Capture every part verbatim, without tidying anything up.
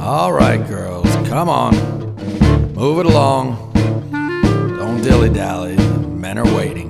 All right, girls, come on. Move it along. Don't dilly-dally. Men are waiting.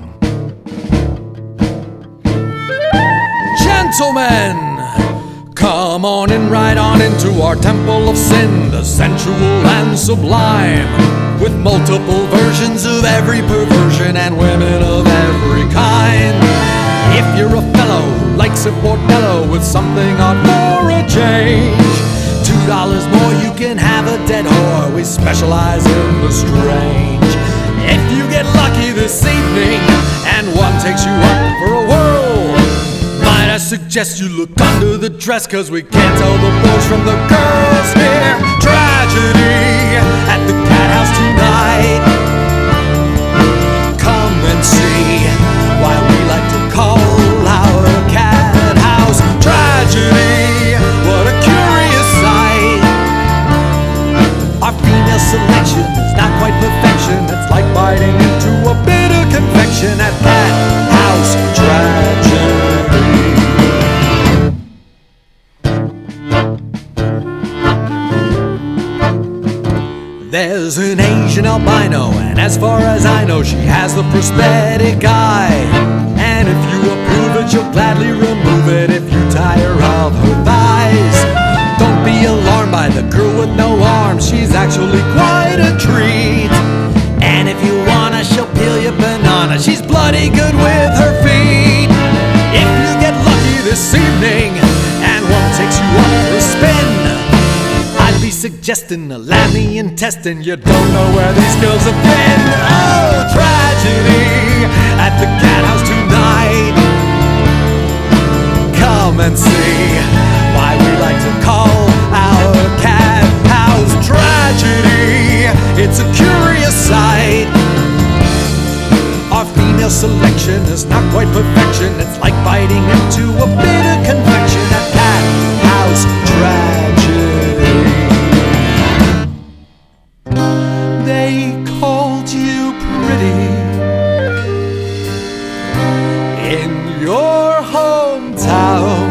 Gentlemen, come on and ride on into our temple of sin, the sensual and sublime, with multiple versions of every perversion and women of every kind. If you're a fellow who likes a bordello with something odd for a change, two dollars more you can have a dead whore. We specialize in the strange. If you get lucky this evening and one takes you up for a whirl, might I suggest you look under the dress, cause we can't tell the boys from the girls here. Tragedy at the Cat House tonight. Come and see why we like to call our Cat House tragedy. What a curious sight. Our female selection is not quite perfection. It's like biting into a bit of confection at Cat House tragedy. There's an Asian albino, and as far as I know, she has the prosthetic eye. And if you approve it, she'll gladly remove it if you tire of her thighs. Don't be alarmed by the girl with no arms, she's actually quite a treat. And if you wanna, she'll peel your banana, she's bloody good with her feet. If you get lucky this evening and one takes you up for a spin, I'd be suggesting a lammy intestine. You don't know where these girls have been. Oh, tragedy at the Cat House tonight. Come and see why we like to call our Cat House tragedy. It's a curious sight. Our female selection is not quite perfection. It's like biting into a bit of confection at Cat House tragedy. They called you pretty in your hometown,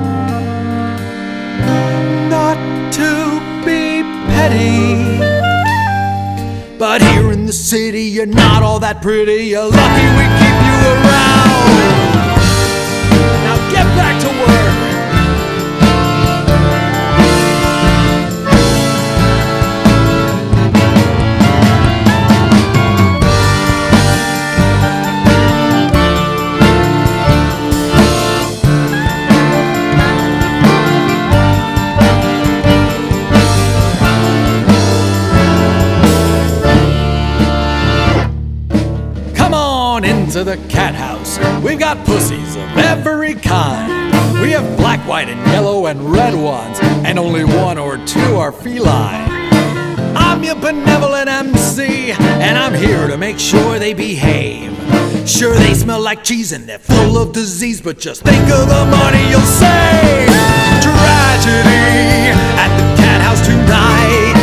not to be petty, but here in the city you're not all that pretty. You're lucky we keep you around. Now get back to work. Into the Cat House, we've got pussies of every kind. We have black, white, and yellow and red ones, and only one or two are feline. I'm your benevolent M C, and I'm here to make sure they behave. Sure, they smell like cheese and they're full of disease, but just think of the money you'll save. Tragedy at the Cat House tonight.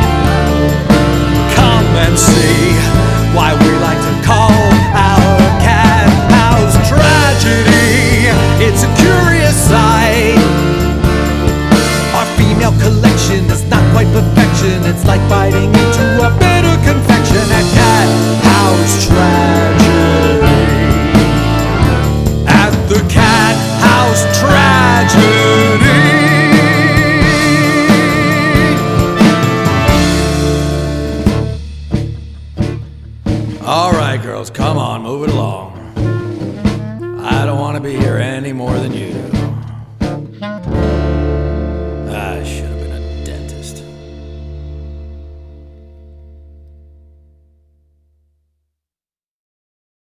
Come and see why we like to call our Cat House tragedy. It's a curious sight. Our female collection is not quite perfection. It's like biting into a bit of confection at Cat House tragedy. At the Cat House tragedy. All right, girls, come on, move it along. I don't want to be here any more than you do.